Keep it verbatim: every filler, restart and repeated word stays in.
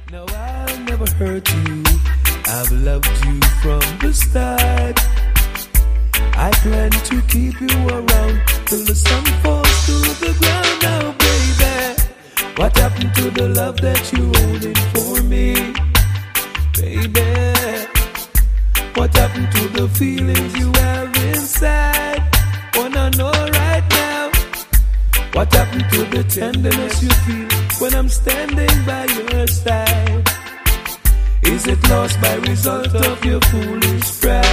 No, I'll never hurt you. I've loved you from the start. I plan to keep you around till the sun falls to the ground. Now, baby, what happened to the love that you holding for me? Baby, what happened to the feelings you have inside? Wanna know right now. What happened to the tenderness you feel when I'm standing by your side? Is it lost by result of your foolish pride?